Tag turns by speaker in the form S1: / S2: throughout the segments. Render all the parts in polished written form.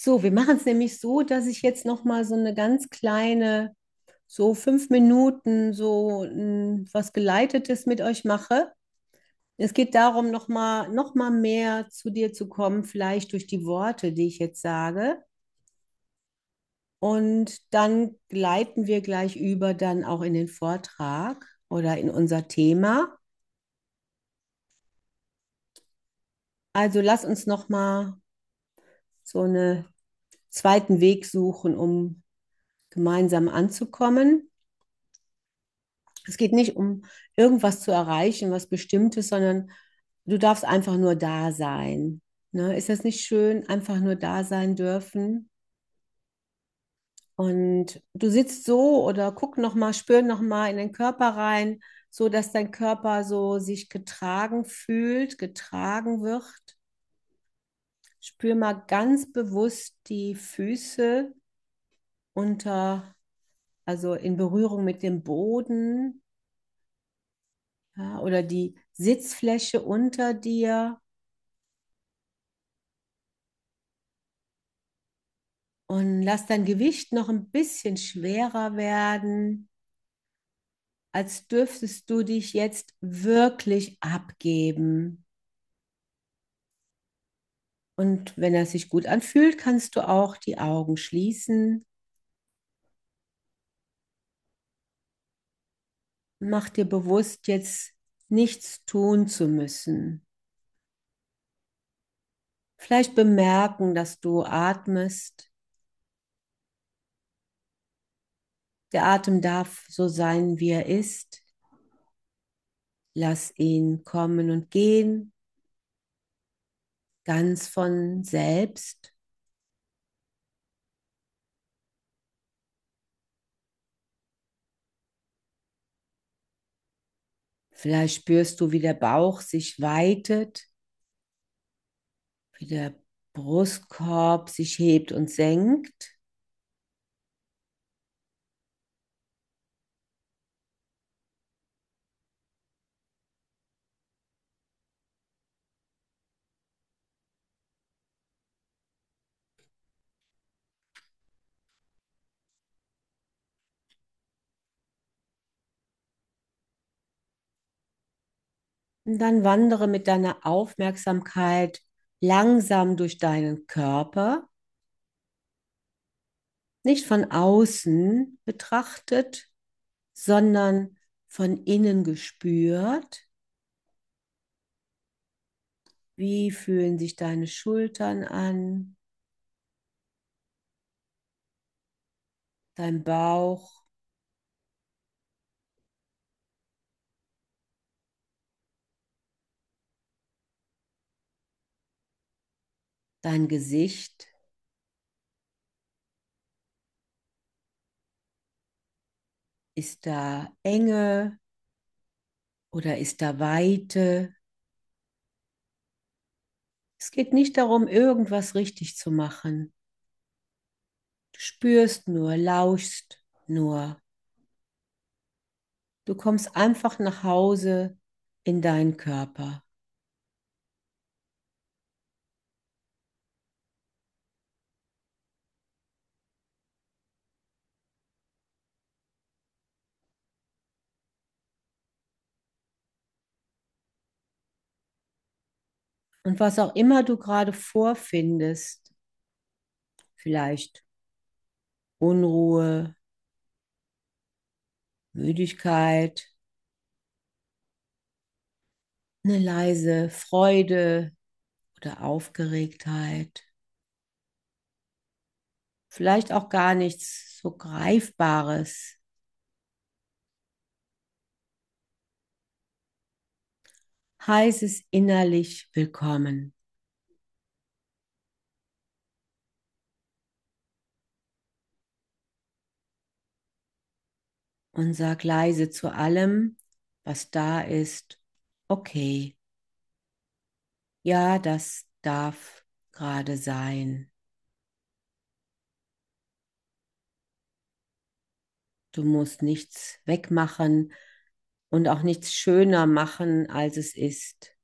S1: So, wir machen es nämlich so, dass ich jetzt noch mal so eine ganz kleine, so 5 Minuten, so was Geleitetes mit euch mache. Es geht darum, noch mal mehr zu dir zu kommen, vielleicht durch die Worte, die ich jetzt sage. Und dann gleiten wir gleich über dann auch in den Vortrag oder in unser Thema. Also lass uns noch mal so einen zweiten Weg suchen, um gemeinsam anzukommen. Es geht nicht um irgendwas zu erreichen, was Bestimmtes, sondern du darfst einfach nur da sein. Ne? Ist das nicht schön, einfach nur da sein dürfen? Und du sitzt so oder guck noch mal, spür noch mal in den Körper rein, so dass dein Körper so sich getragen fühlt, getragen wird. Spür mal ganz bewusst die Füße unter, also in Berührung mit dem Boden, ja, oder die Sitzfläche unter dir. Und lass dein Gewicht noch ein bisschen schwerer werden, als dürftest du dich jetzt wirklich abgeben. Und wenn es sich gut anfühlt, kannst du auch die Augen schließen. Mach dir bewusst, jetzt nichts tun zu müssen. Vielleicht bemerken, dass du atmest. Der Atem darf so sein, wie er ist. Lass ihn kommen und gehen, ganz von selbst. Vielleicht spürst du, wie der Bauch sich weitet, wie der Brustkorb sich hebt und senkt. Und dann wandere mit deiner Aufmerksamkeit langsam durch deinen Körper, nicht von außen betrachtet, sondern von innen gespürt. Wie fühlen sich deine Schultern an, dein Bauch, dein Gesicht? Ist da Enge oder ist da Weite? Es geht nicht darum, irgendwas richtig zu machen. Du spürst nur, lauschst nur. Du kommst einfach nach Hause in deinen Körper. Und was auch immer du gerade vorfindest, vielleicht Unruhe, Müdigkeit, eine leise Freude oder Aufgeregtheit, vielleicht auch gar nichts so Greifbares, heißt es innerlich willkommen und sag leise zu allem, was da ist, okay, ja, das darf gerade sein. Du musst nichts wegmachen und auch nichts schöner machen, als es ist.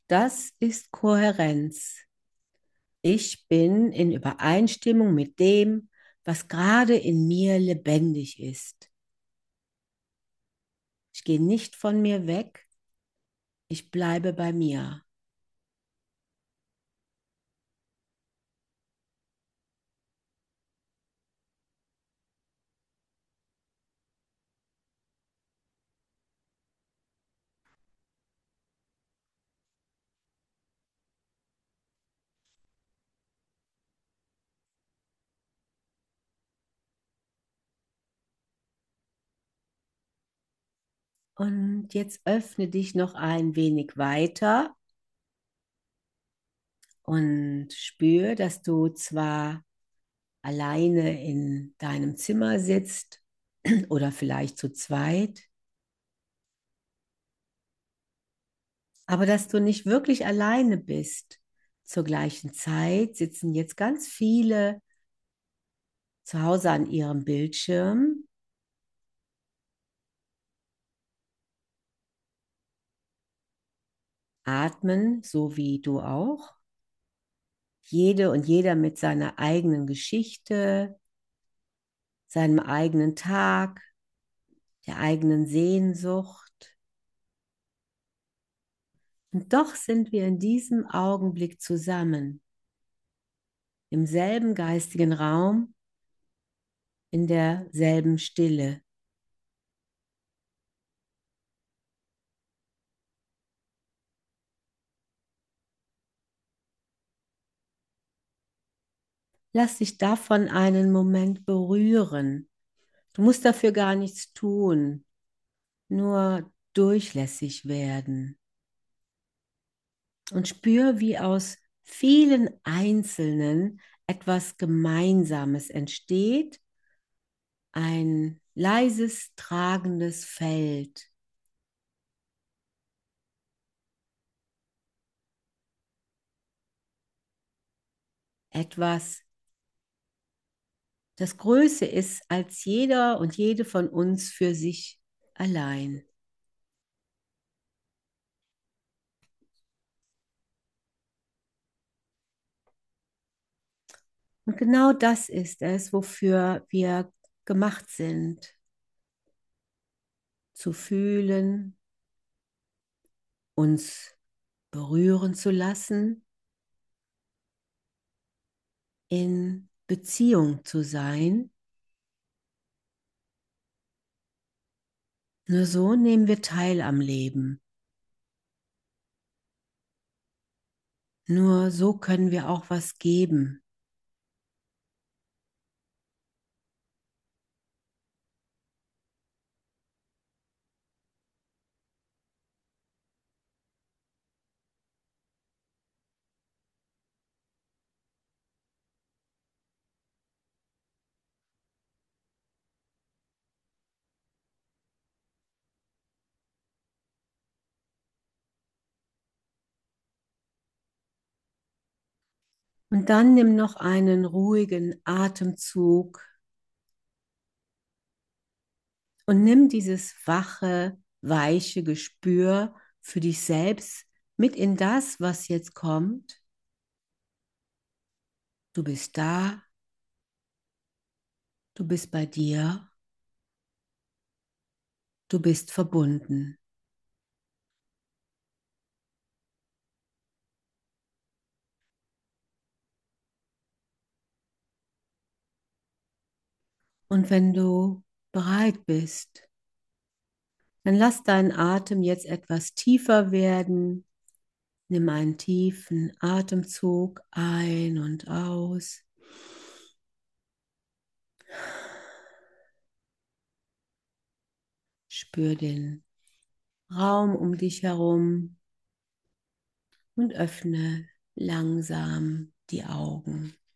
S1: Das ist Kohärenz. Ich bin in Übereinstimmung mit dem, was gerade in mir lebendig ist. Ich gehe nicht von mir weg, ich bleibe bei mir. Und jetzt öffne dich noch ein wenig weiter und spür, dass du zwar alleine in deinem Zimmer sitzt oder vielleicht zu zweit, aber dass du nicht wirklich alleine bist. Zur gleichen Zeit sitzen jetzt ganz viele zu Hause an ihrem Bildschirm, atmen, so wie du auch. Jede und jeder mit seiner eigenen Geschichte, seinem eigenen Tag, der eigenen Sehnsucht. Und doch sind wir in diesem Augenblick zusammen, im selben geistigen Raum, in derselben Stille. Lass dich davon einen Moment berühren. Du musst dafür gar nichts tun, nur durchlässig werden. Und spür, wie aus vielen Einzelnen etwas Gemeinsames entsteht, ein leises, tragendes Feld, etwas, das größer ist als jeder und jede von uns für sich allein. Und genau das ist es, wofür wir gemacht sind, zu fühlen, uns berühren zu lassen, in Beziehung zu sein. Nur so nehmen wir teil am Leben. Nur so können wir auch was geben. Und dann nimm noch einen ruhigen Atemzug und nimm dieses wache, weiche Gespür für dich selbst mit in das, was jetzt kommt. Du bist da, du bist bei dir, du bist verbunden. Und wenn du bereit bist, dann lass deinen Atem jetzt etwas tiefer werden. Nimm einen tiefen Atemzug ein und aus. Spür den Raum um dich herum und öffne langsam die Augen.